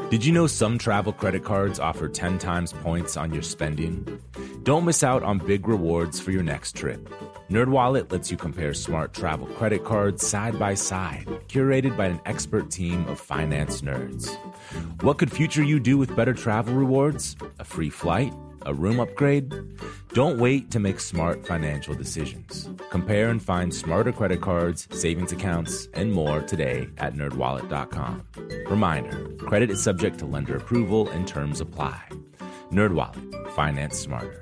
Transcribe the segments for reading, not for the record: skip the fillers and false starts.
Did you know some travel credit cards offer 10 times points on your spending? Don't miss out on big rewards for your next trip. NerdWallet lets you compare smart travel credit cards side by side, curated by an expert team of finance nerds. What could future you do with better travel rewards? A free flight? A room upgrade? Don't wait to make smart financial decisions. Compare and find smarter credit cards, savings accounts, and more today at nerdwallet.com. Reminder, credit is subject to lender approval and terms apply. NerdWallet, finance smarter.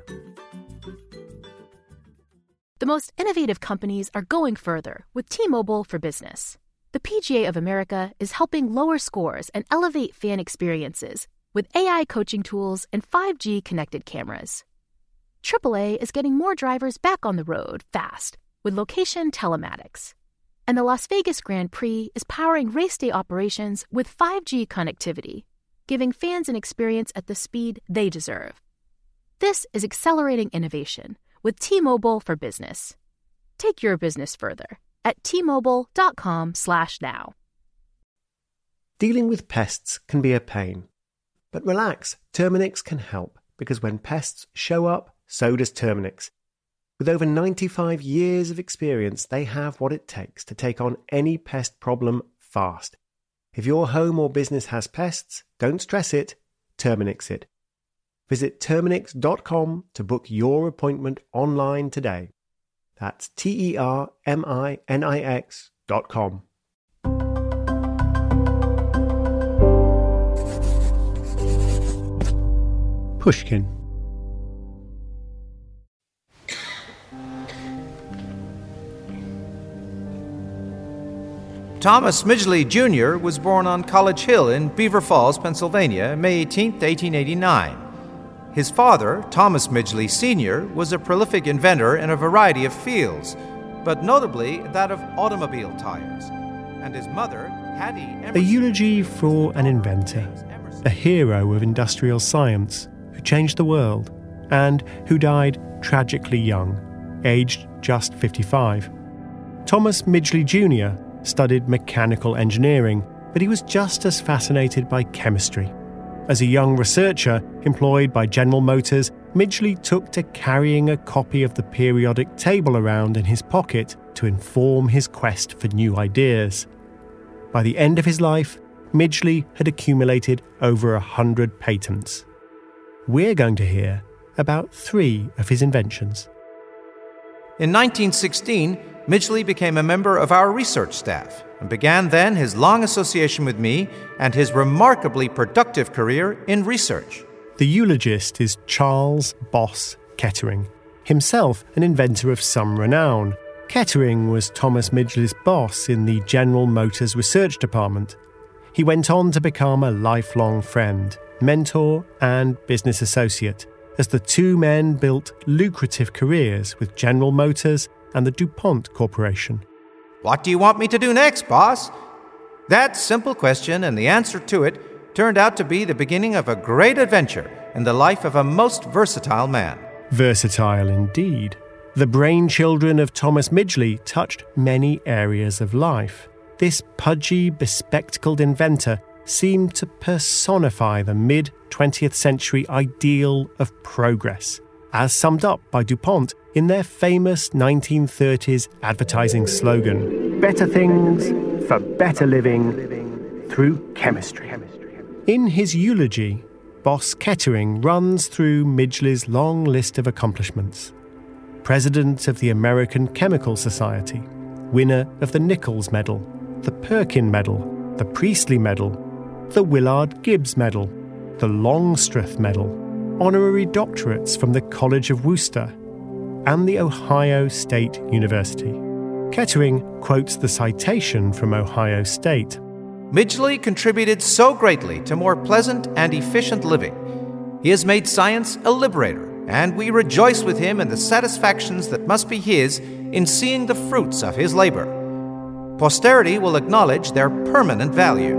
The most innovative companies are going further with T-Mobile for Business. The PGA of America is helping lower scores and elevate fan experiences with AI coaching tools and 5G connected cameras. AAA is getting more drivers back on the road fast with location telematics. And the Las Vegas Grand Prix is powering race day operations with 5G connectivity, giving fans an experience at the speed they deserve. This is accelerating innovation with T-Mobile for Business. Take your business further at T-Mobile.com/now. Dealing with pests can be a pain. But relax, Terminix can help, because when pests show up, so does Terminix. With over 95 years of experience, they have what it takes to take on any pest problem fast. If your home or business has pests, don't stress it, Terminix it. Visit Terminix.com to book your appointment online today. That's Terminix.com. Pushkin. Thomas Midgley Jr. was born on College Hill in Beaver Falls, Pennsylvania, May 18, 1889. His father, Thomas Midgley Sr., was a prolific inventor in a variety of fields, but notably that of automobile tires. And his mother, Hattie Emerson... A eulogy for an inventor, a hero of industrial science, who changed the world, and who died tragically young, aged just 55. Thomas Midgley Jr. studied mechanical engineering, but he was just as fascinated by chemistry. As a young researcher employed by General Motors, Midgley took to carrying a copy of the periodic table around in his pocket to inform his quest for new ideas. By the end of his life, Midgley had accumulated over 100 patents. We're going to hear about 3 of his inventions. In 1916, Midgley became a member of our research staff and began then his long association with me and his remarkably productive career in research. The eulogist is Charles Boss Kettering, himself an inventor of some renown. Kettering was Thomas Midgley's boss in the General Motors Research Department. He went on to become a lifelong friend, mentor, and business associate, as the two men built lucrative careers with General Motors and the DuPont Corporation. What do you want me to do next, boss? That simple question and the answer to it turned out to be the beginning of a great adventure in the life of a most versatile man. Versatile indeed. The brainchildren of Thomas Midgley touched many areas of life. This pudgy, bespectacled inventor seemed to personify the mid-20th century ideal of progress, as summed up by DuPont in their famous 1930s advertising slogan, "Better things for better living through chemistry." In his eulogy, Boss Kettering runs through Midgley's long list of accomplishments. President of the American Chemical Society, winner of the Nichols Medal, the Perkin Medal, the Priestley Medal, the Willard Gibbs Medal, the Longstreth Medal, honorary doctorates from the College of Worcester, and the Ohio State University. Kettering quotes the citation from Ohio State. Midgley contributed so greatly to more pleasant and efficient living. He has made science a liberator, and we rejoice with him in the satisfactions that must be his in seeing the fruits of his labor. Posterity will acknowledge their permanent value.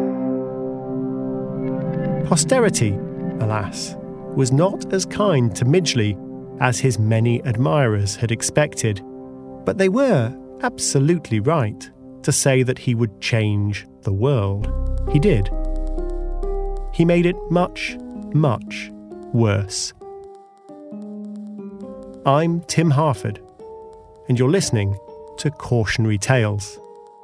Posterity, alas, was not as kind to Midgley as his many admirers had expected, but they were absolutely right to say that he would change the world. He did. he made it much, much worse. I'm Tim Harford, and you're listening to Cautionary Tales.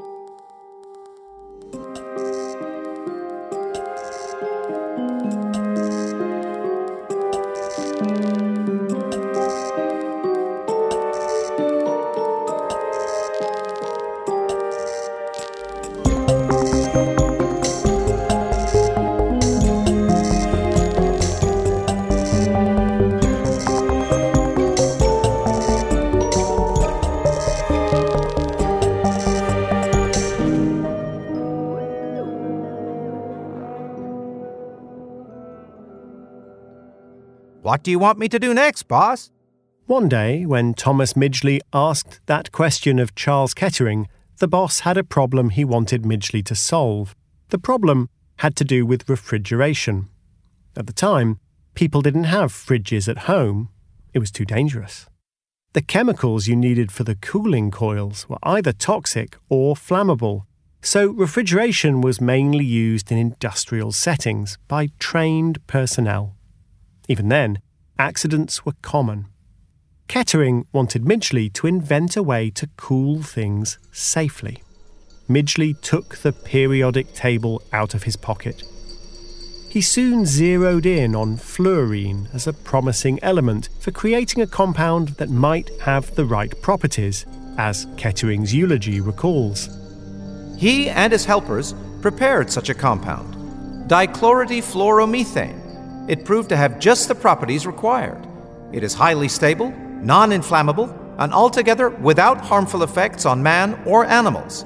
What do you want me to do next, boss? One day, when Thomas Midgley asked that question of Charles Kettering, the boss had a problem he wanted Midgley to solve. The problem had to do with refrigeration. At the time, people didn't have fridges at home. It was too dangerous. The chemicals you needed for the cooling coils were either toxic or flammable, so refrigeration was mainly used in industrial settings by trained personnel. Even then, accidents were common. Kettering wanted Midgley to invent a way to cool things safely. Midgley took the periodic table out of his pocket. He soon zeroed in on fluorine as a promising element for creating a compound that might have the right properties, as Kettering's eulogy recalls. He and his helpers prepared such a compound, dichlorotafluoromethane. It proved to have just the properties required. It is highly stable, non-inflammable, and altogether without harmful effects on man or animals.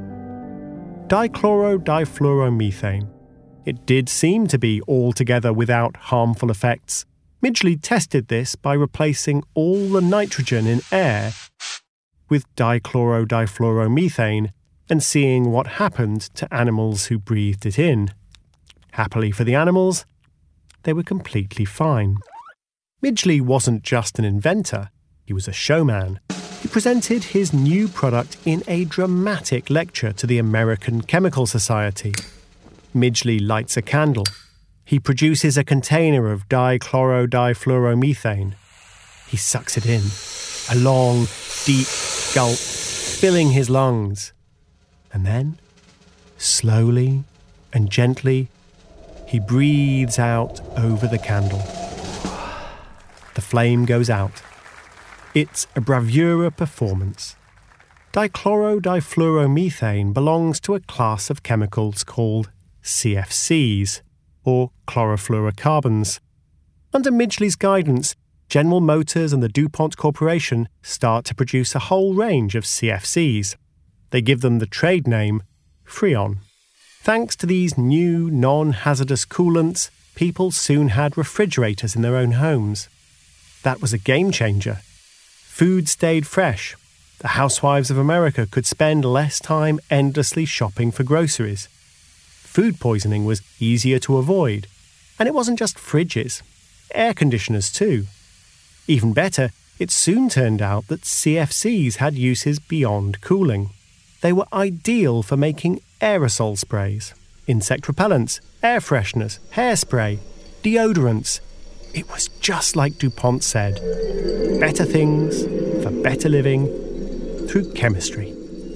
Dichlorotafluoromethane. It did seem to be altogether without harmful effects. Midgley tested this by replacing all the nitrogen in air with dichlorotafluoromethane and seeing what happened to animals who breathed it in. Happily for the animals, they were completely fine. Midgley wasn't just an inventor, he was a showman. He presented his new product in a dramatic lecture to the American Chemical Society. Midgley lights a candle. He produces a container of dichlorotafluoromethane. He sucks it in, a long, deep gulp, filling his lungs. And then, slowly and gently, he breathes out over the candle. The flame goes out. It's a bravura performance. Dichlorotafluoromethane belongs to a class of chemicals called CFCs, or chlorofluorocarbons. Under Midgley's guidance, General Motors and the DuPont Corporation start to produce a whole range of CFCs. They give them the trade name Freon. Thanks to these new, non-hazardous coolants, people soon had refrigerators in their own homes. That was a game-changer. Food stayed fresh. The housewives of America could spend less time endlessly shopping for groceries. Food poisoning was easier to avoid. And it wasn't just fridges. Air conditioners too. Even better, it soon turned out that CFCs had uses beyond cooling. They were ideal for making aerosol sprays, insect repellents, air fresheners, hairspray, deodorants. It was just like DuPont said. Better things for better living through chemistry.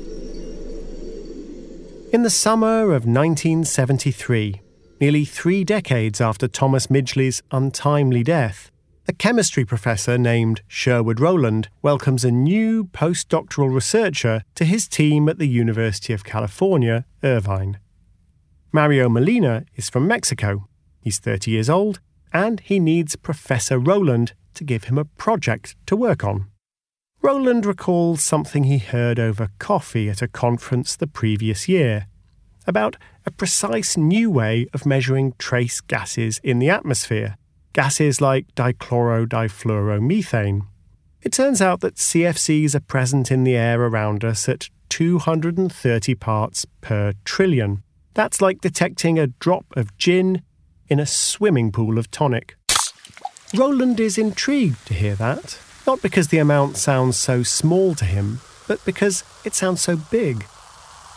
In the summer of 1973, nearly 3 decades after Thomas Midgley's untimely death, a chemistry professor named Sherwood Rowland welcomes a new postdoctoral researcher to his team at the University of California, Irvine. Mario Molina is from Mexico. He's 30 years old, and he needs Professor Rowland to give him a project to work on. Rowland recalls something he heard over coffee at a conference the previous year about a precise new way of measuring trace gases in the atmosphere, gases like dichlorotafluoromethane. It turns out that CFCs are present in the air around us at 230 parts per trillion. That's like detecting a drop of gin in a swimming pool of tonic. Rowland is intrigued to hear that, not because the amount sounds so small to him, but because it sounds so big.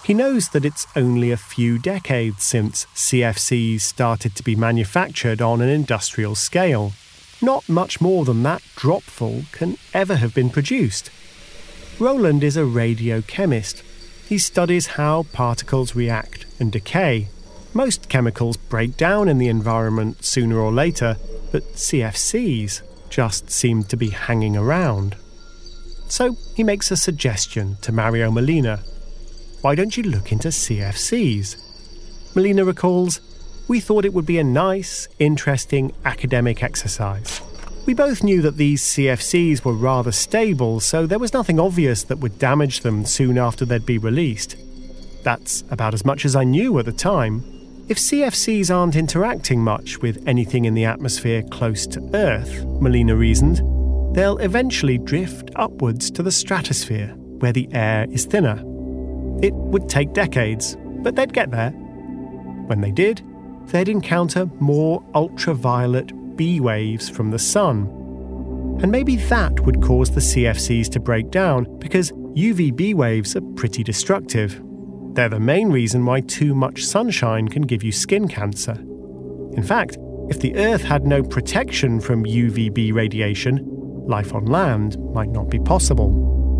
He knows that it's only a few decades since CFCs started to be manufactured on an industrial scale. Not much more than that dropful can ever have been produced. Roland is a radiochemist. He studies how particles react and decay. Most chemicals break down in the environment sooner or later, but CFCs just seem to be hanging around. So he makes a suggestion to Mario Molina. Why don't you look into CFCs? Molina recalls, we thought it would be a nice, interesting academic exercise. We both knew that these CFCs were rather stable, so there was nothing obvious that would damage them soon after they'd be released. That's about as much as I knew at the time. If CFCs aren't interacting much with anything in the atmosphere close to Earth, Molina reasoned, they'll eventually drift upwards to the stratosphere, where the air is thinner. It would take decades, but they'd get there. When they did, they'd encounter more ultraviolet B waves from the sun. And maybe that would cause the CFCs to break down, because UVB waves are pretty destructive. They're the main reason why too much sunshine can give you skin cancer. In fact, if the Earth had no protection from UVB radiation, life on land might not be possible.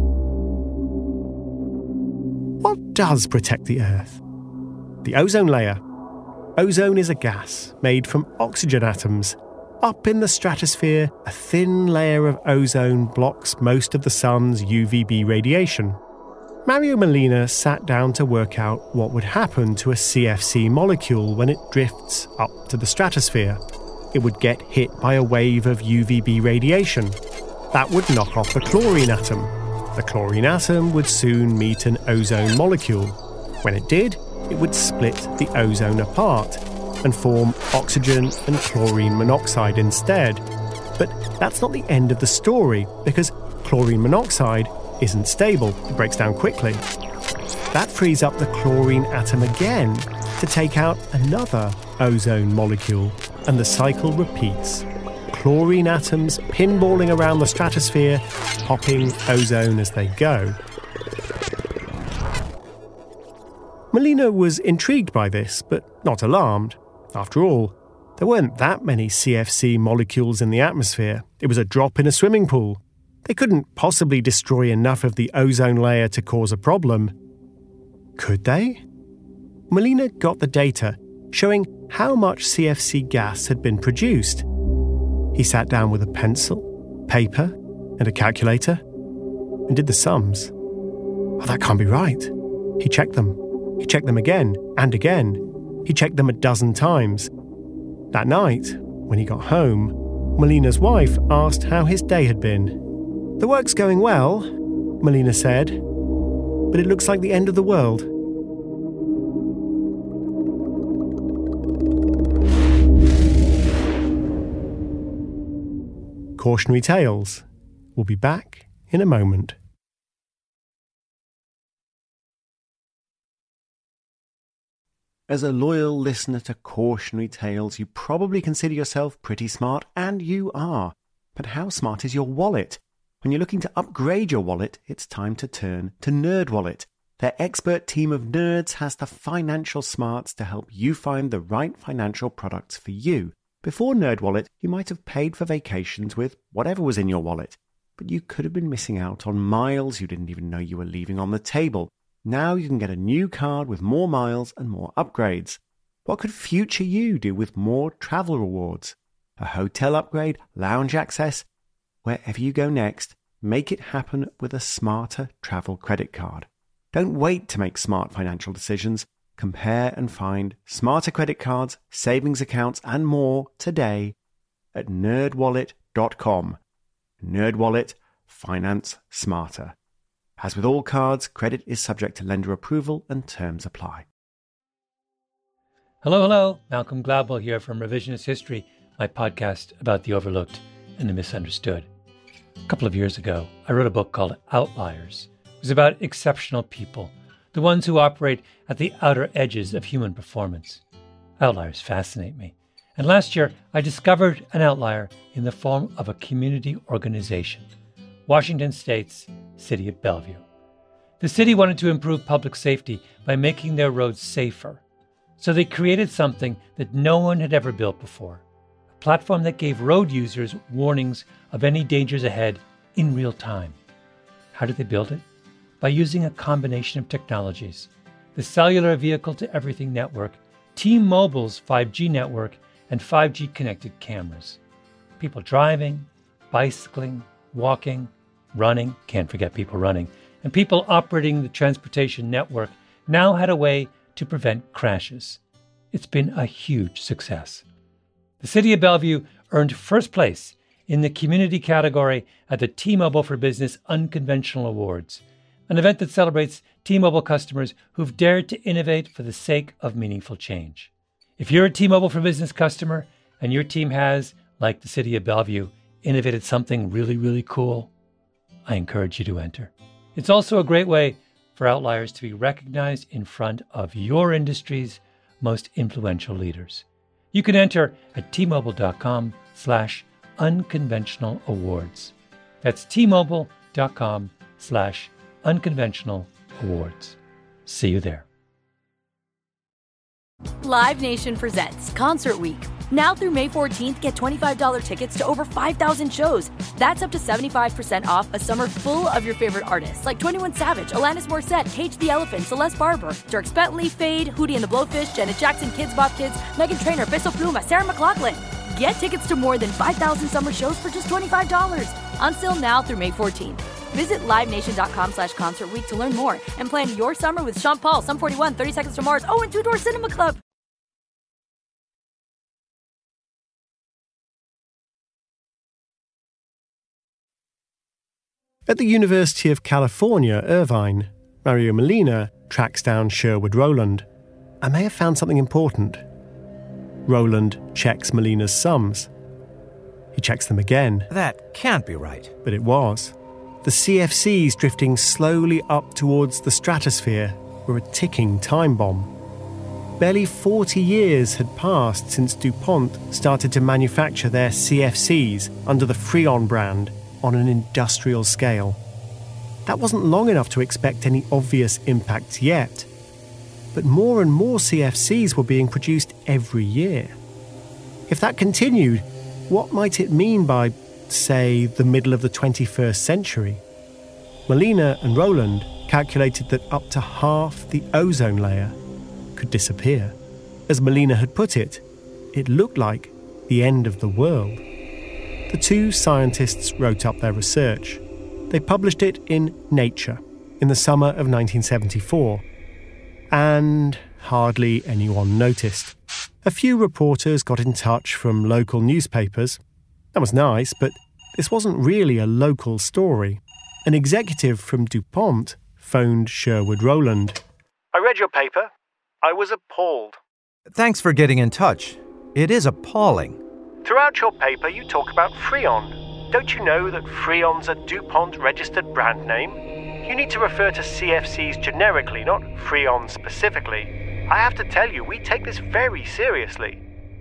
What does protect the Earth? The ozone layer. Ozone is a gas made from oxygen atoms. Up in the stratosphere, a thin layer of ozone blocks most of the sun's UVB radiation. Mario Molina sat down to work out what would happen to a CFC molecule when it drifts up to the stratosphere. It would get hit by a wave of UVB radiation. That would knock off the chlorine atom. The chlorine atom would soon meet an ozone molecule. When it did, it would split the ozone apart and form oxygen and chlorine monoxide instead. But that's not the end of the story, because chlorine monoxide isn't stable, it breaks down quickly. That frees up the chlorine atom again to take out another ozone molecule, and the cycle repeats. Chlorine atoms pinballing around the stratosphere, popping ozone as they go. Molina was intrigued by this, but not alarmed. After all, there weren't that many CFC molecules in the atmosphere. It was a drop in a swimming pool. They couldn't possibly destroy enough of the ozone layer to cause a problem. Could they? Molina got the data showing how much CFC gas had been produced. He sat down with a pencil, paper, and a calculator, and did the sums. Oh, that can't be right. He checked them. He checked them again and again. He checked them a dozen times. That night, when he got home, Molina's wife asked how his day had been. The work's going well, Molina said, but it looks like the end of the world. Cautionary Tales. We'll be back in a moment. As a loyal listener to Cautionary Tales, you probably consider yourself pretty smart, and you are. But how smart is your wallet? When you're looking to upgrade your wallet, it's time to turn to NerdWallet. Their expert team of nerds has the financial smarts to help you find the right financial products for you. Before NerdWallet, you might have paid for vacations with whatever was in your wallet, but you could have been missing out on miles you didn't even know you were leaving on the table. Now you can get a new card with more miles and more upgrades. What could future you do with more travel rewards? A hotel upgrade, lounge access? Wherever you go next, make it happen with a smarter travel credit card. Don't wait to make smart financial decisions. Compare and find smarter credit cards, savings accounts, and more today at nerdwallet.com. NerdWallet. Finance smarter. As with all cards, credit is subject to lender approval and terms apply. Hello. Malcolm Gladwell here from Revisionist History, my podcast about the overlooked and the misunderstood. A couple of years ago, I wrote a book called Outliers. It was about exceptional people, the ones who operate at the outer edges of human performance. Outliers fascinate me. And last year, I discovered an outlier in the form of a community organization, Washington State's City of Bellevue. The city wanted to improve public safety by making their roads safer. So they created something that no one had ever built before, a platform that gave road users warnings of any dangers ahead in real time. How did they build it? By using a combination of technologies: the cellular vehicle-to-everything network, T-Mobile's 5G network, and 5G connected cameras. People driving, bicycling, walking, running, can't forget people running, and people operating the transportation network now had a way to prevent crashes. It's been a huge success. The City of Bellevue earned first place in the community category at the T-Mobile for Business Unconventional Awards, an event that celebrates T-Mobile customers who've dared to innovate for the sake of meaningful change. If you're a T-Mobile for Business customer and your team has, like the City of Bellevue, innovated something really, really cool, I encourage you to enter. It's also a great way for Outliers to be recognized in front of your industry's most influential leaders. You can enter at tmobile.com/unconventional awards. That's tmobile.com/unconventional awards. See you there. Live Nation presents Concert Week. Now through May 14th, get $25 tickets to over 5,000 shows. That's up to 75% off a summer full of your favorite artists like 21 Savage, Alanis Morissette, Cage the Elephant, Celeste Barber, Dierks Bentley, Fade, Hootie and the Blowfish, Janet Jackson, Kidz Bop Kids, Meghan Trainor, Peso Pluma, Sarah McLachlan. Get tickets to more than 5,000 summer shows for just $25. Until now through May 14th. Visit LiveNation.com/Concert Week to learn more and plan your summer with Sean Paul, Sum 41, 30 Seconds to Mars, and Two Door Cinema Club. At the University of California, Irvine, Mario Molina tracks down Sherwood Rowland. I may have found something important. Rowland checks Molina's sums. He checks them again. That can't be right. But it was. The CFCs drifting slowly up towards the stratosphere were a ticking time bomb. Barely 40 years had passed since DuPont started to manufacture their CFCs under the Freon brand on an industrial scale. That wasn't long enough to expect any obvious impacts yet. But more and more CFCs were being produced every year. If that continued, what might it mean by, say, the middle of the 21st century? Molina and Rowland calculated that up to half the ozone layer could disappear. As Molina had put it, it looked like the end of the world. The two scientists wrote up their research. They published it in Nature in the summer of 1974. And hardly anyone noticed. A few reporters got in touch from local newspapers. That was nice, but this wasn't really a local story. An executive from DuPont phoned Sherwood Rowland. I read your paper. I was appalled. Thanks for getting in touch. It is appalling. Throughout your paper, you talk about Freon. Don't you know that Freon's a DuPont registered brand name? You need to refer to CFCs generically, not Freon specifically. I have to tell you, we take this very seriously.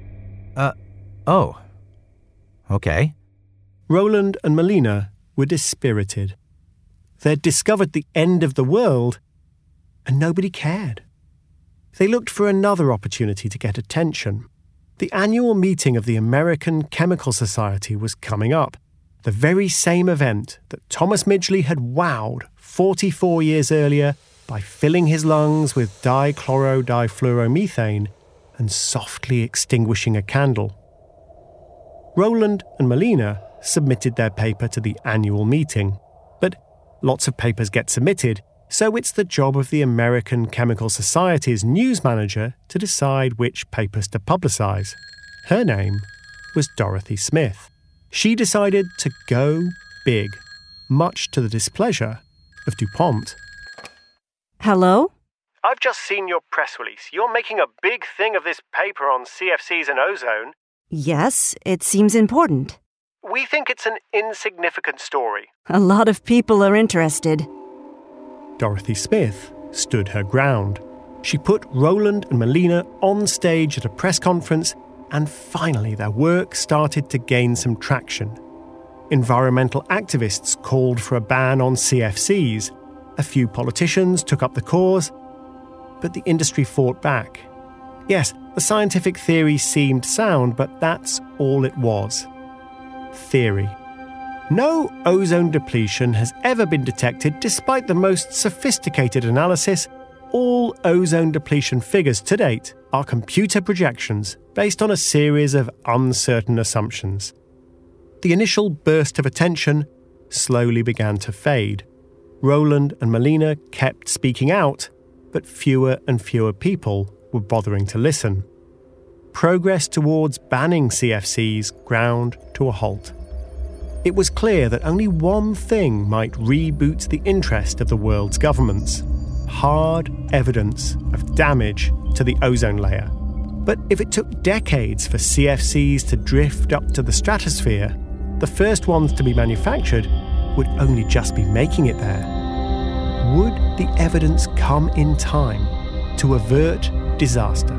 Oh. Okay. Rowland and Molina were dispirited. They'd discovered the end of the world, and nobody cared. They looked for another opportunity to get attention. The annual meeting of the American Chemical Society was coming up, the very same event that Thomas Midgley had wowed 44 years earlier by filling his lungs with dichlorodifluoromethane and softly extinguishing a candle. Rowland and Molina submitted their paper to the annual meeting, but lots of papers get submitted, so it's the job of the American Chemical Society's news manager to decide which papers to publicise. Her name was Dorothy Smith. She decided to go big, much to the displeasure of DuPont. Hello? I've just seen your press release. You're making a big thing of this paper on CFCs and ozone. Yes, it seems important. We think it's an insignificant story. A lot of people are interested. Dorothy Smith stood her ground. She put Rowland and Molina on stage at a press conference, and finally their work started to gain some traction. Environmental activists called for a ban on CFCs. A few politicians took up the cause, but the industry fought back. Yes, the scientific theory seemed sound, but that's all it was. Theory. No ozone depletion has ever been detected despite the most sophisticated analysis. All ozone depletion figures to date are computer projections based on a series of uncertain assumptions. The initial burst of attention slowly began to fade. Roland and Melina kept speaking out, but fewer and fewer people were bothering to listen. Progress towards banning CFCs ground to a halt. It was clear that only one thing might reboot the interest of the world's governments: hard evidence of damage to the ozone layer. But if it took decades for CFCs to drift up to the stratosphere, the first ones to be manufactured would only just be making it there. Would the evidence come in time to avert disaster?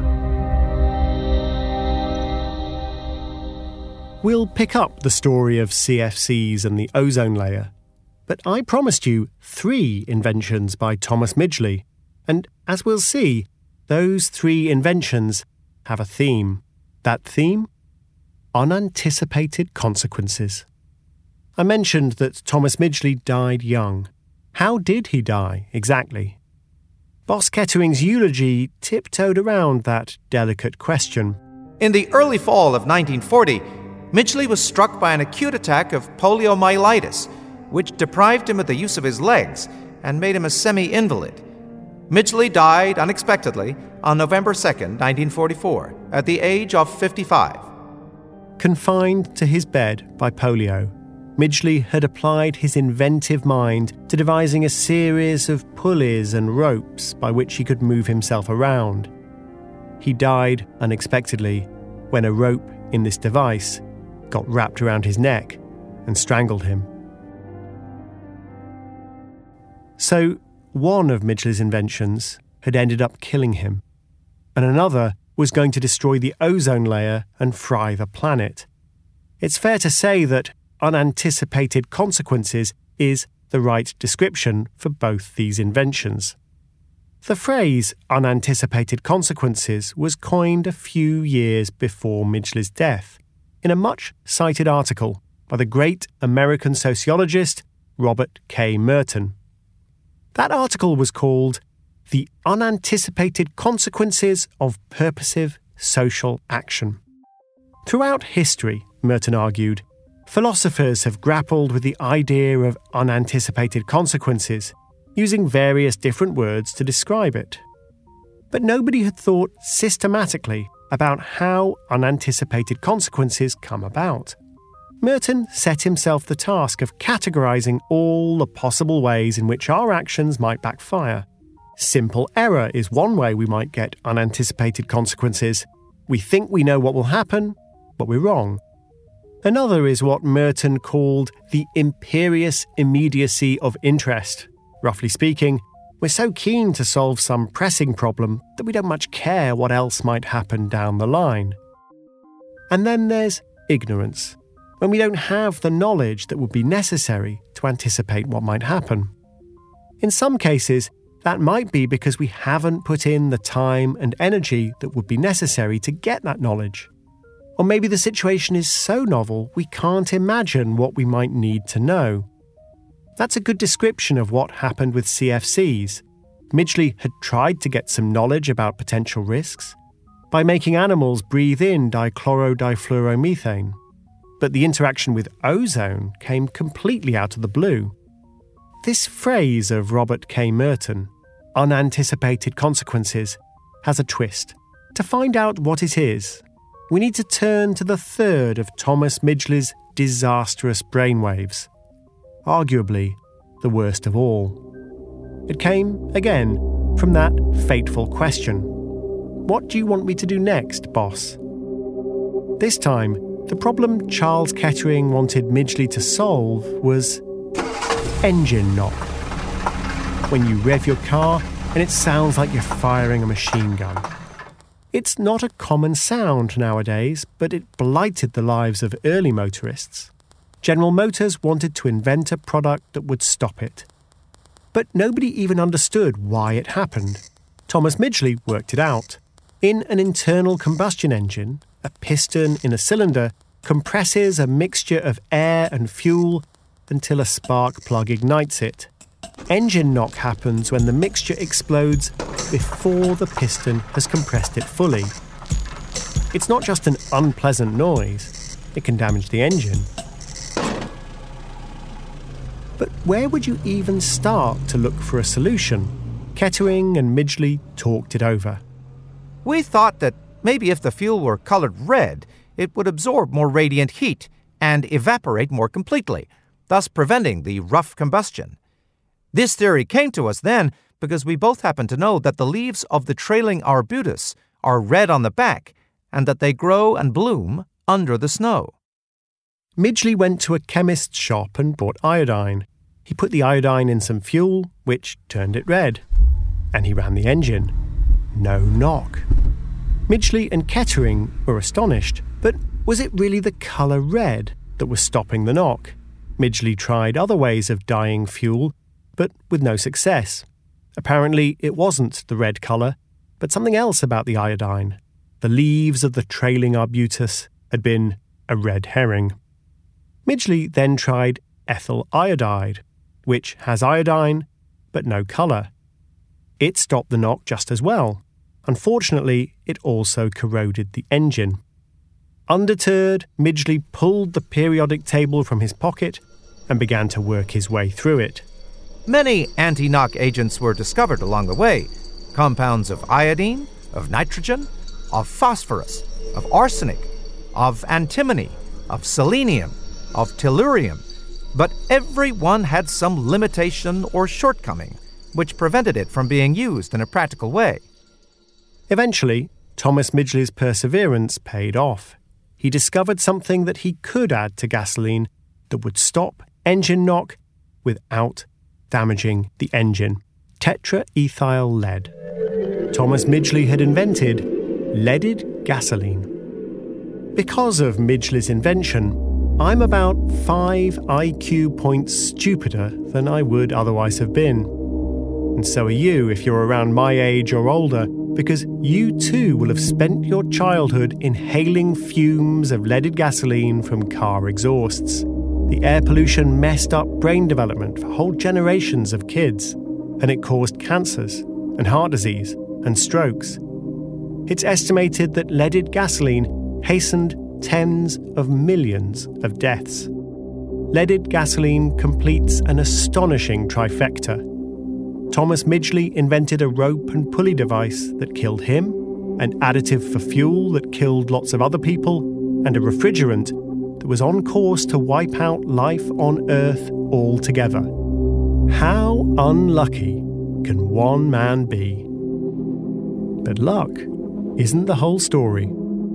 We'll pick up the story of CFCs and the ozone layer, but I promised you 3 inventions by Thomas Midgley, and as we'll see, those 3 inventions have a theme. That theme? Unanticipated consequences. I mentioned that Thomas Midgley died young. How did he die, exactly? Boss Kettering's eulogy tiptoed around that delicate question. In the early fall of 1940, Midgley was struck by an acute attack of poliomyelitis, which deprived him of the use of his legs and made him a semi-invalid. Midgley died unexpectedly on November 2nd, 1944, at the age of 55. Confined to his bed by polio, Midgley had applied his inventive mind to devising a series of pulleys and ropes by which he could move himself around. He died unexpectedly when a rope in this device got wrapped around his neck and strangled him. So, one of Midgley's inventions had ended up killing him, and another was going to destroy the ozone layer and fry the planet. It's fair to say that unanticipated consequences is the right description for both these inventions. The phrase unanticipated consequences was coined a few years before Midgley's death in a much-cited article by the great American sociologist Robert K. Merton. That article was called The Unanticipated Consequences of Purposive Social Action. Throughout history, Merton argued, philosophers have grappled with the idea of unanticipated consequences, using various different words to describe it. But nobody had thought systematically about how unanticipated consequences come about. Merton set himself the task of categorizing all the possible ways in which our actions might backfire. Simple error is one way we might get unanticipated consequences. We think we know what will happen, but we're wrong. Another is what Merton called the imperious immediacy of interest. Roughly speaking, we're so keen to solve some pressing problem that we don't much care what else might happen down the line. And then there's ignorance, when we don't have the knowledge that would be necessary to anticipate what might happen. In some cases, that might be because we haven't put in the time and energy that would be necessary to get that knowledge. Or maybe the situation is so novel we can't imagine what we might need to know. That's a good description of what happened with CFCs. Midgley had tried to get some knowledge about potential risks by making animals breathe in dichlorodifluoromethane. But the interaction with ozone came completely out of the blue. This phrase of Robert K. Merton, unanticipated consequences, has a twist. To find out what it is, we need to turn to the third of Thomas Midgley's disastrous brainwaves, arguably the worst of all. It came, again, from that fateful question. What do you want me to do next, boss? This time, the problem Charles Kettering wanted Midgley to solve was engine knock. When you rev your car and it sounds like you're firing a machine gun. It's not a common sound nowadays, but it blighted the lives of early motorists. General Motors wanted to invent a product that would stop it. But nobody even understood why it happened. Thomas Midgley worked it out. In an internal combustion engine, a piston in a cylinder compresses a mixture of air and fuel until a spark plug ignites it. Engine knock happens when the mixture explodes before the piston has compressed it fully. It's not just an unpleasant noise, it can damage the engine. But where would you even start to look for a solution? Kettering and Midgley talked it over. We thought that maybe if the fuel were colored red, it would absorb more radiant heat and evaporate more completely, thus preventing the rough combustion. This theory came to us then because we both happened to know that the leaves of the trailing arbutus are red on the back and that they grow and bloom under the snow. Midgley went to a chemist's shop and bought iodine. He put the iodine in some fuel, which turned it red. And he ran the engine. No knock. Midgley and Kettering were astonished, but was it really the colour red that was stopping the knock? Midgley tried other ways of dyeing fuel, but with no success. Apparently it wasn't the red colour, but something else about the iodine. The leaves of the trailing arbutus had been a red herring. Midgley then tried ethyl iodide, which has iodine, but no colour. It stopped the knock just as well. Unfortunately, it also corroded the engine. Undeterred, Midgley pulled the periodic table from his pocket and began to work his way through it. Many anti-knock agents were discovered along the way. Compounds of iodine, of nitrogen, of phosphorus, of arsenic, of antimony, of selenium, of tellurium. But every one had some limitation or shortcoming, which prevented it from being used in a practical way. Eventually, Thomas Midgley's perseverance paid off. He discovered something that he could add to gasoline that would stop engine knock without damaging the engine. Tetraethyl lead. Thomas Midgley had invented leaded gasoline. Because of Midgley's invention, I'm about 5 IQ points stupider than I would otherwise have been. And so are you if you're around my age or older, because you too will have spent your childhood inhaling fumes of leaded gasoline from car exhausts. The air pollution messed up brain development for whole generations of kids, and it caused cancers and heart disease and strokes. It's estimated that leaded gasoline hastened tens of millions of deaths. Leaded gasoline completes an astonishing trifecta. Thomas Midgley invented a rope and pulley device that killed him, an additive for fuel that killed lots of other people, and a refrigerant that was on course to wipe out life on Earth altogether. How unlucky can one man be? But luck isn't the whole story.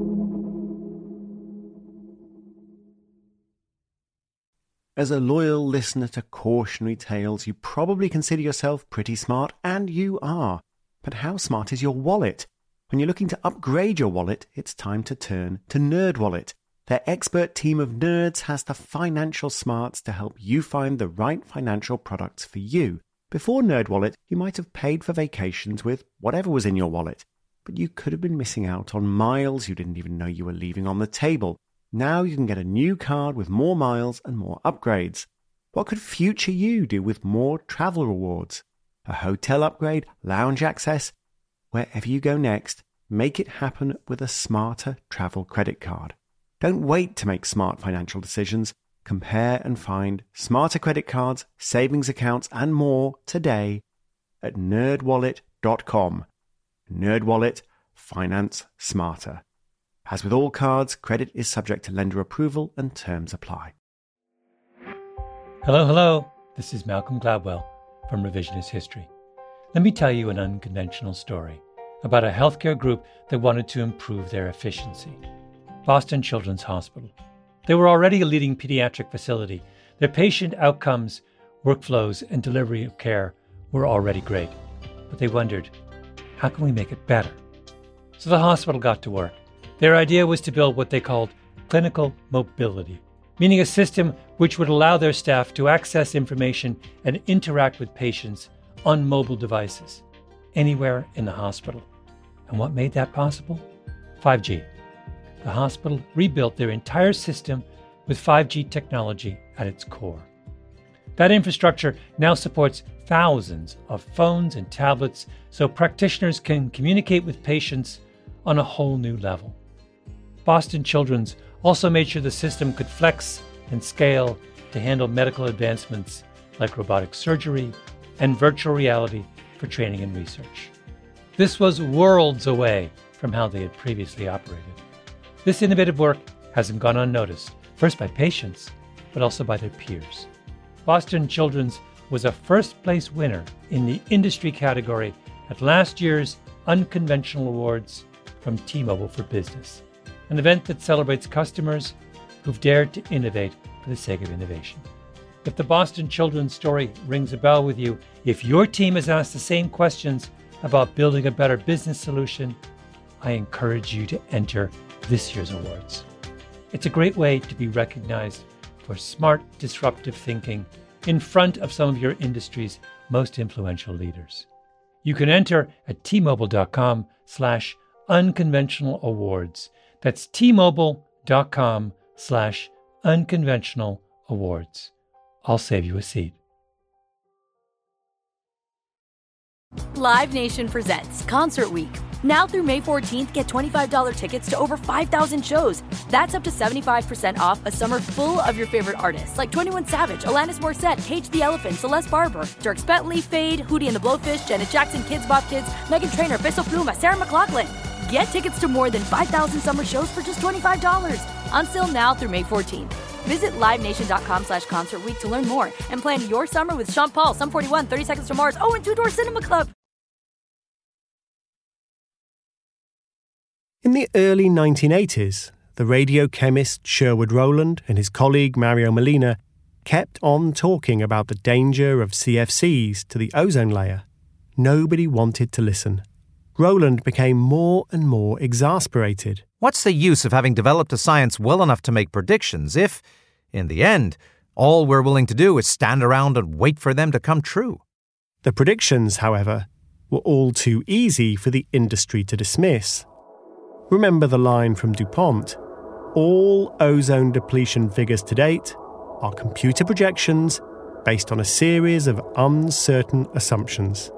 As a loyal listener to Cautionary Tales, you probably consider yourself pretty smart, and you are. But how smart is your wallet? When you're looking to upgrade your wallet, it's time to turn to NerdWallet. Their expert team of nerds has the financial smarts to help you find the right financial products for you. Before NerdWallet, you might have paid for vacations with whatever was in your wallet, but you could have been missing out on miles you didn't even know you were leaving on the table. Now you can get a new card with more miles and more upgrades. What could future you do with more travel rewards? A hotel upgrade, lounge access? Wherever you go next, make it happen with a smarter travel credit card. Don't wait to make smart financial decisions. Compare and find smarter credit cards, savings accounts, and more today at nerdwallet.com. NerdWallet. Finance smarter. As with all cards, credit is subject to lender approval and terms apply. Hello. This is Malcolm Gladwell from Revisionist History. Let me tell you an unconventional story about a healthcare group that wanted to improve their efficiency. Boston Children's Hospital. They were already a leading pediatric facility. Their patient outcomes, workflows, and delivery of care were already great. But they wondered, how can we make it better? So the hospital got to work. Their idea was to build what they called clinical mobility, meaning a system which would allow their staff to access information and interact with patients on mobile devices, anywhere in the hospital. And what made that possible? 5G. The hospital rebuilt their entire system with 5G technology at its core. That infrastructure now supports thousands of phones and tablets so practitioners can communicate with patients on a whole new level. Boston Children's also made sure the system could flex and scale to handle medical advancements like robotic surgery and virtual reality for training and research. This was worlds away from how they had previously operated. This innovative work hasn't gone unnoticed, first by patients, but also by their peers. Boston Children's was a first-place winner in the industry category at last year's Unconventional Awards from T-Mobile for Business, an event that celebrates customers who've dared to innovate for the sake of innovation. If the Boston Children's story rings a bell with you, if your team has asked the same questions about building a better business solution, I encourage you to enter this year's awards. It's a great way to be recognized for smart, disruptive thinking in front of some of your industry's most influential leaders. You can enter at tmobile.com/unconventional awards. That's tmobile.com/unconventional awards. I'll save you a seat. Live Nation presents Concert Week. Now through May 14th, get $25 tickets to over 5,000 shows. That's up to 75% off a summer full of your favorite artists like 21 Savage, Alanis Morissette, Cage the Elephant, Celeste Barber, Dierks Bentley, Fade, Hootie and the Blowfish, Janet Jackson, Kidz Bop Kids, Meghan Trainor, Peso Pluma, Sarah McLachlan. Get tickets to more than 5,000 summer shows for just $25. Until now through May 14th. Visit livenation.com/Concert Week to learn more and plan your summer with Sean Paul, Sum 41, 30 Seconds to Mars, and Two Door Cinema Club. In the early 1980s, the radio chemist Sherwood Rowland and his colleague Mario Molina kept on talking about the danger of CFCs to the ozone layer. Nobody wanted to listen. Rowland became more and more exasperated. What's the use of having developed a science well enough to make predictions if, in the end, all we're willing to do is stand around and wait for them to come true? The predictions, however, were all too easy for the industry to dismiss. Remember the line from DuPont, "All ozone depletion figures to date are computer projections based on a series of uncertain assumptions."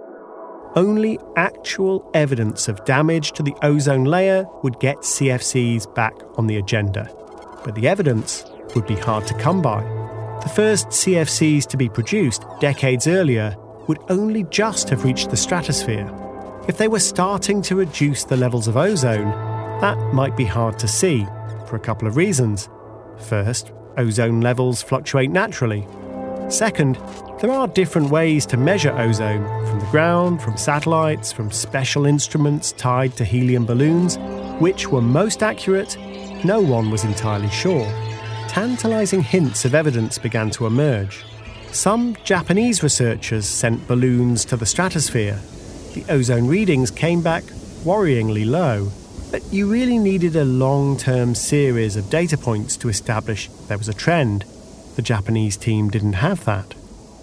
Only actual evidence of damage to the ozone layer would get CFCs back on the agenda, but the evidence would be hard to come by. The first CFCs to be produced decades earlier would only just have reached the stratosphere. If they were starting to reduce the levels of ozone, that might be hard to see, for a couple of reasons. First, ozone levels fluctuate naturally. Second, there are different ways to measure ozone, from the ground, from satellites, from special instruments tied to helium balloons. Which were most accurate? No one was entirely sure. Tantalizing hints of evidence began to emerge. Some Japanese researchers sent balloons to the stratosphere. The ozone readings came back worryingly low. But you really needed a long-term series of data points to establish there was a trend. The Japanese team didn't have that.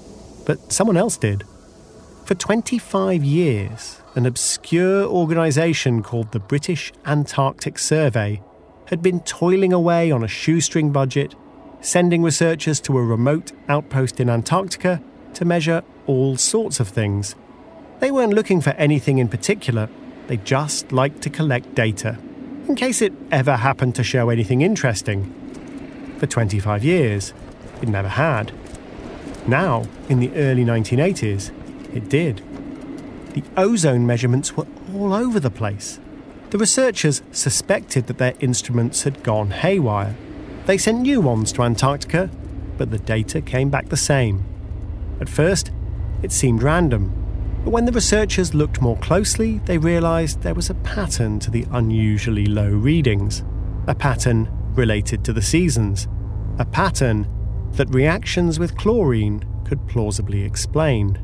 But someone else did. For 25 years, an obscure organisation called the British Antarctic Survey had been toiling away on a shoestring budget, sending researchers to a remote outpost in Antarctica to measure all sorts of things. They weren't looking for anything in particular. They just liked to collect data, in case it ever happened to show anything interesting. For 25 years, it never had. Now, in the early 1980s, it did. The ozone measurements were all over the place. The researchers suspected that their instruments had gone haywire. They sent new ones to Antarctica, but the data came back the same. At first, it seemed random. But when the researchers looked more closely, they realised there was a pattern to the unusually low readings. A pattern related to the seasons. A pattern that reactions with chlorine could plausibly explain.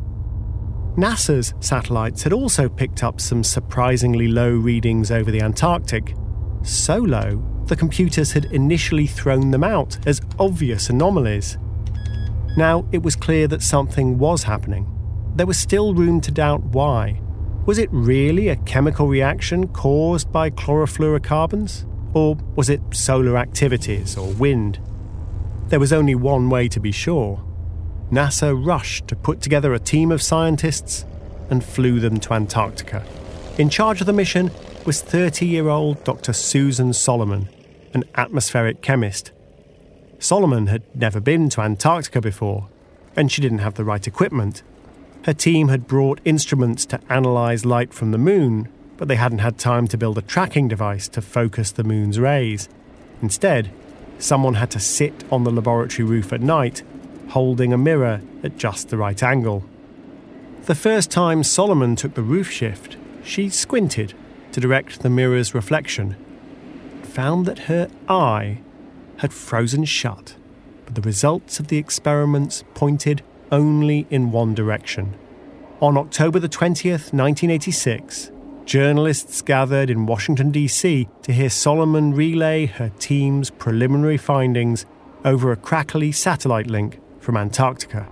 NASA's satellites had also picked up some surprisingly low readings over the Antarctic. So low The computers had initially thrown them out as obvious anomalies. Now it was clear that something was happening. There was still room to doubt why. Was it really a chemical reaction caused by chlorofluorocarbons? Or was it solar activities or wind? There was only one way to be sure. NASA rushed to put together a team of scientists and flew them to Antarctica. In charge of the mission was 30-year-old Dr. Susan Solomon, an atmospheric chemist. Solomon had never been to Antarctica before, and she didn't have the right equipment. Her team had brought instruments to analyse light from the moon, but they hadn't had time to build a tracking device to focus the moon's rays. Instead, someone had to sit on the laboratory roof at night, holding a mirror at just the right angle. The first time Solomon took the roof shift, she squinted to direct the mirror's reflection, and found that her eye had frozen shut, but the results of the experiments pointed only in one direction. On October the 20th, 1986, journalists gathered in Washington, D.C. to hear Solomon relay her team's preliminary findings over a crackly satellite link from Antarctica.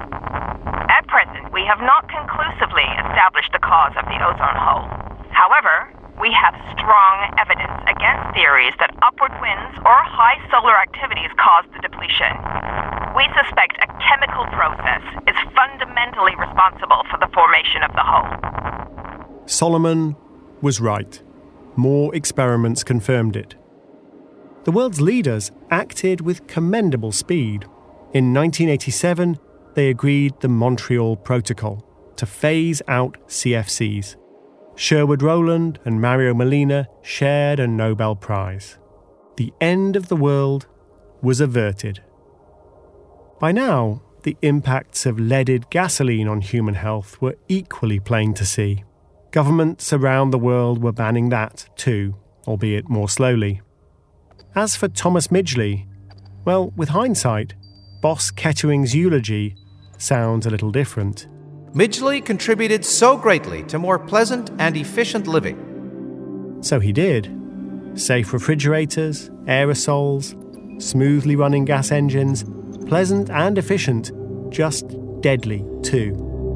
At present, we have not conclusively established the cause of the ozone hole. However, we have strong evidence against theories that upward winds or high solar activities caused the depletion. We suspect a chemical process is fundamentally responsible for the formation of the hole. Solomon was right. More experiments confirmed it. The world's leaders acted with commendable speed. In 1987, they agreed the Montreal Protocol to phase out CFCs. Sherwood Rowland and Mario Molina shared a Nobel Prize. The end of the world was averted. By now, the impacts of leaded gasoline on human health were equally plain to see. Governments around the world were banning that too, albeit more slowly. As for Thomas Midgley, well, with hindsight, Boss Kettering's eulogy sounds a little different. Midgley contributed so greatly to more pleasant and efficient living. So he did. Safe refrigerators, aerosols, smoothly running gas engines, pleasant and efficient, just deadly too.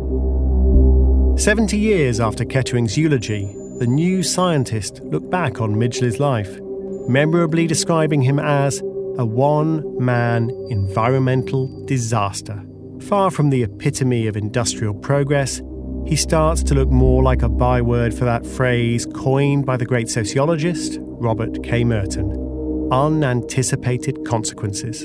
70 years after Kettering's eulogy, the New Scientist looked back on Midgley's life, memorably describing him as a one-man environmental disaster. Far from the epitome of industrial progress, he starts to look more like a byword for that phrase coined by the great sociologist Robert K. Merton: unanticipated consequences.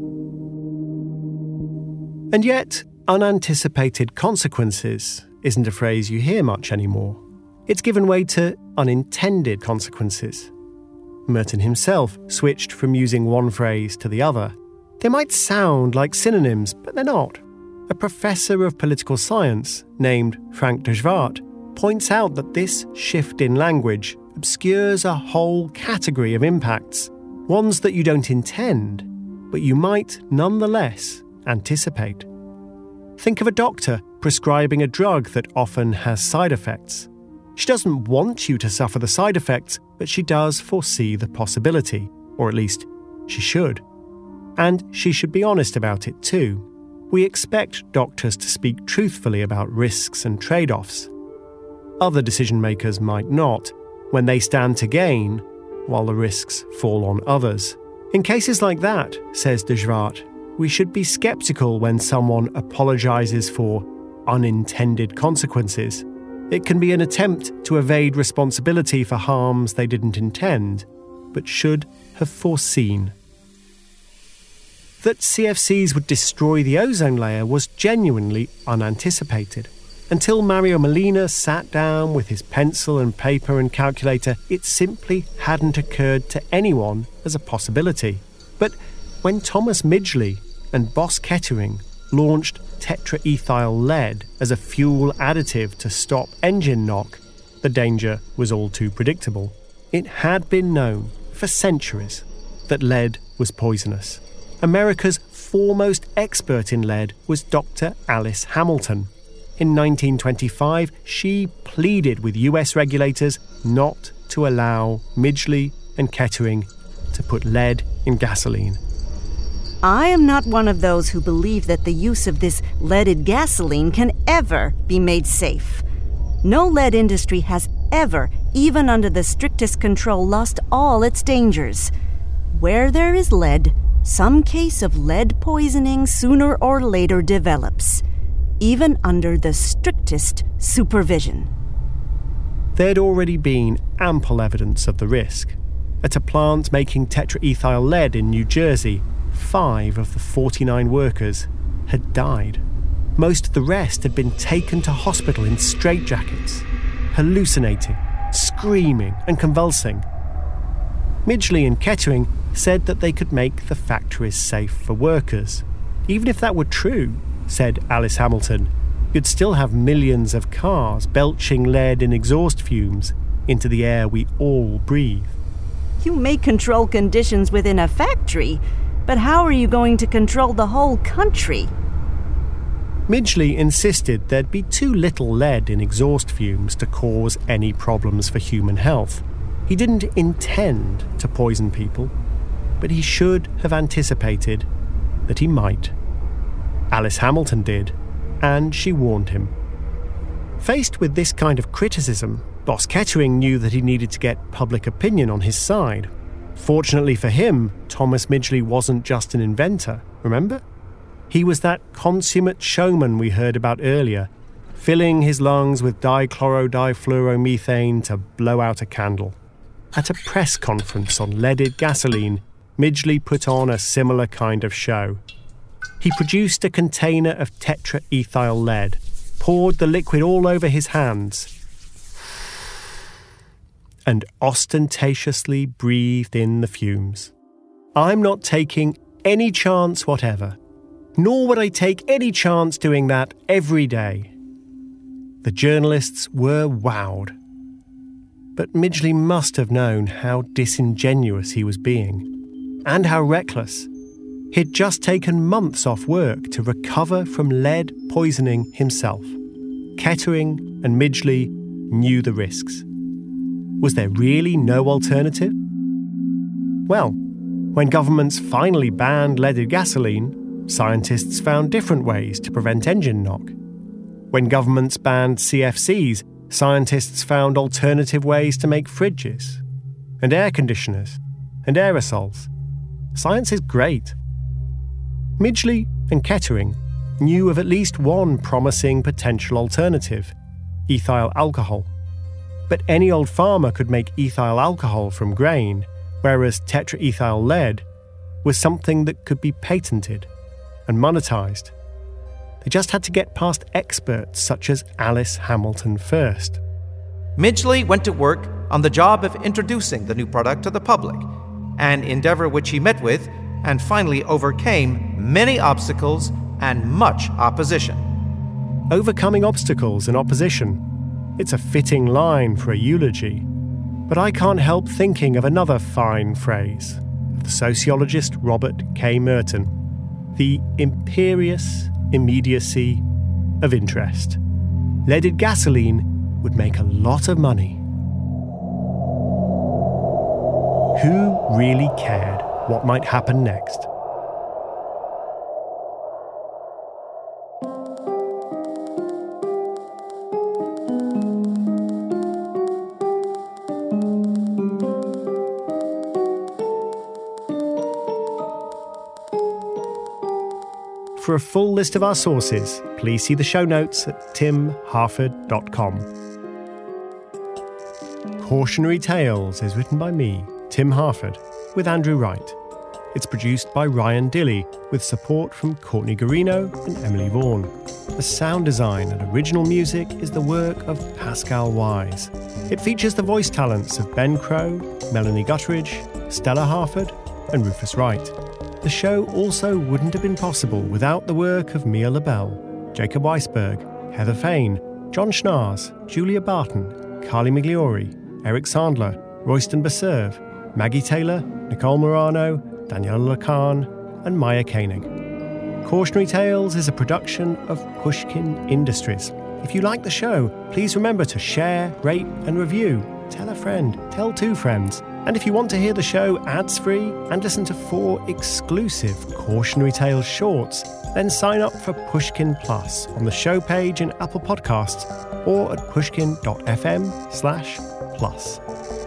And yet, unanticipated consequences isn't a phrase you hear much anymore. It's given way to unintended consequences. Merton himself switched from using one phrase to the other. They might sound like synonyms, but they're not. A professor of political science named Frank de Zwart points out that this shift in language obscures a whole category of impacts, ones that you don't intend, but you might nonetheless anticipate. Think of a doctor prescribing a drug that often has side effects. She doesn't want you to suffer the side effects, but she does foresee the possibility, or at least she should. And she should be honest about it too. We expect doctors to speak truthfully about risks and trade-offs. Other decision-makers might not, when they stand to gain, while the risks fall on others. In cases like that, says de Zwart, we should be sceptical when someone apologises for unintended consequences. It can be an attempt to evade responsibility for harms they didn't intend, but should have foreseen. That CFCs would destroy the ozone layer was genuinely unanticipated. Until Mario Molina sat down with his pencil and paper and calculator, it simply hadn't occurred to anyone as a possibility. But when Thomas Midgley and Boss Kettering launched tetraethyl lead as a fuel additive to stop engine knock, the danger was all too predictable. It had been known for centuries that lead was poisonous. America's foremost expert in lead was Dr. Alice Hamilton. In 1925, she pleaded with US regulators not to allow Midgley and Kettering to put lead in gasoline. I am not one of those who believe that the use of this leaded gasoline can ever be made safe. No lead industry has ever, even under the strictest control, lost all its dangers. Where there is lead, some case of lead poisoning sooner or later develops, even under the strictest supervision. There'd already been ample evidence of the risk. At a plant making tetraethyl lead in New Jersey, 5 of the 49 workers had died. Most of the rest had been taken to hospital in straitjackets, hallucinating, screaming and convulsing. Midgley and Kettering said that they could make the factories safe for workers. Even if that were true, said Alice Hamilton, you'd still have millions of cars belching lead in exhaust fumes into the air we all breathe. You may control conditions within a factory, but how are you going to control the whole country? Midgley insisted there'd be too little lead in exhaust fumes to cause any problems for human health. He didn't intend to poison people, but he should have anticipated that he might. Alice Hamilton did, and she warned him. Faced with this kind of criticism, Boss Kettering knew that he needed to get public opinion on his side. Fortunately for him, Thomas Midgley wasn't just an inventor, remember? He was that consummate showman we heard about earlier, filling his lungs with dichlorodifluoromethane to blow out a candle. At a press conference on leaded gasoline, Midgley put on a similar kind of show. He produced a container of tetraethyl lead, poured the liquid all over his hands, and ostentatiously breathed in the fumes. I'm not taking any chance whatever, nor would I take any chance doing that every day. The journalists were wowed. But Midgley must have known how disingenuous he was being, and how reckless. He'd just taken months off work to recover from lead poisoning himself. Kettering and Midgley knew the risks. Was there really no alternative? Well, when governments finally banned leaded gasoline, scientists found different ways to prevent engine knock. When governments banned CFCs, scientists found alternative ways to make fridges, and air conditioners, and aerosols. Science is great. Midgley and Kettering knew of at least one promising potential alternative, ethyl alcohol. But any old farmer could make ethyl alcohol from grain, whereas tetraethyl lead was something that could be patented and monetized. They just had to get past experts such as Alice Hamilton first. Midgley went to work on the job of introducing the new product to the public, an endeavor which he met with and finally overcame many obstacles and much opposition. Overcoming obstacles and opposition. It's a fitting line for a eulogy. But I can't help thinking of another fine phrase of the sociologist Robert K. Merton, the imperious immediacy of interest. Leaded gasoline would make a lot of money. Who really cared what might happen next? For a full list of our sources, please see the show notes at timharford.com. Cautionary Tales is written by me, Tim Harford, with Andrew Wright. It's produced by Ryan Dilley, with support from Courtney Garino and Emily Vaughan. The sound design and original music is the work of Pascal Wise. It features the voice talents of Ben Crow, Melanie Gutteridge, Stella Harford, and Rufus Wright. The show also wouldn't have been possible without the work of Mia LaBelle, Jacob Weisberg, Heather Fain, John Schnars, Julia Barton, Carly Migliori, Eric Sandler, Royston Baserve, Maggie Taylor, Nicole Morano, Daniela Lacan, and Maya Koenig. Cautionary Tales is a production of Pushkin Industries. If you like the show, please remember to share, rate, and review. Tell a friend, tell 2 friends, And if you want to hear the show ads-free and listen to 4 exclusive Cautionary Tales shorts, then sign up for Pushkin Plus on the show page in Apple Podcasts or at pushkin.fm/plus.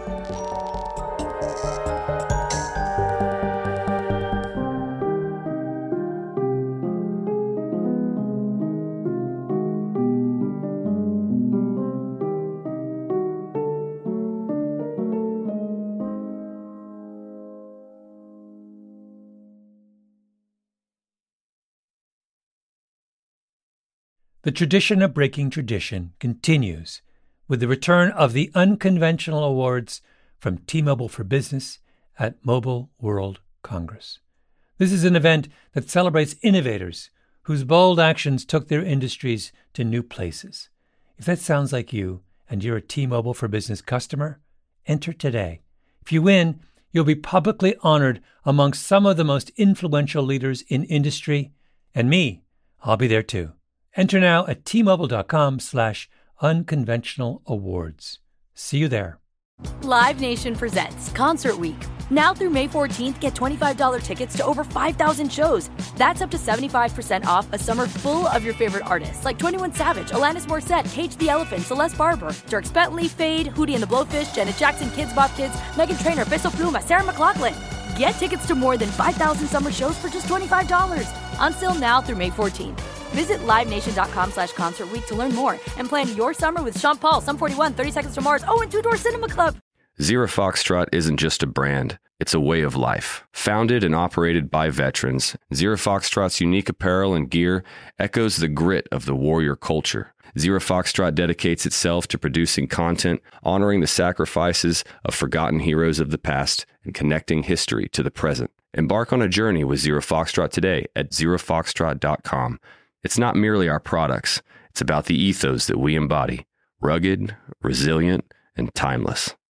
The tradition of breaking tradition continues with the return of the Unconventional Awards from T-Mobile for Business at Mobile World Congress. This is an event that celebrates innovators whose bold actions took their industries to new places. If that sounds like you and you're a T-Mobile for Business customer, enter today. If you win, you'll be publicly honored amongst some of the most influential leaders in industry, and me, I'll be there too. Enter now at tmobile.com/unconventional awards. See you there. Live Nation presents Concert Week. Now through May 14th, get $25 tickets to over 5,000 shows. That's up to 75% off a summer full of your favorite artists like 21 Savage, Alanis Morissette, Cage the Elephant, Celeste Barber, Dierks Bentley, Fade, Hootie and the Blowfish, Janet Jackson, Kidz Bop Kids, Meghan Trainor, Peso Pluma, Sarah McLachlan. Get tickets to more than 5,000 summer shows for just $25. Until now through May 14th. Visit LiveNation.com/Concert Week to learn more and plan your summer with Sean Paul, Sum 41, 30 Seconds to Mars, and Two Door Cinema Club. Zero Foxtrot isn't just a brand, it's a way of life. Founded and operated by veterans, Zero Foxtrot's unique apparel and gear echoes the grit of the warrior culture. Zero Foxtrot dedicates itself to producing content, honoring the sacrifices of forgotten heroes of the past, and connecting history to the present. Embark on a journey with Zero Foxtrot today at zerofoxtrot.com. It's not merely our products, it's about the ethos that we embody. Rugged, resilient, and timeless.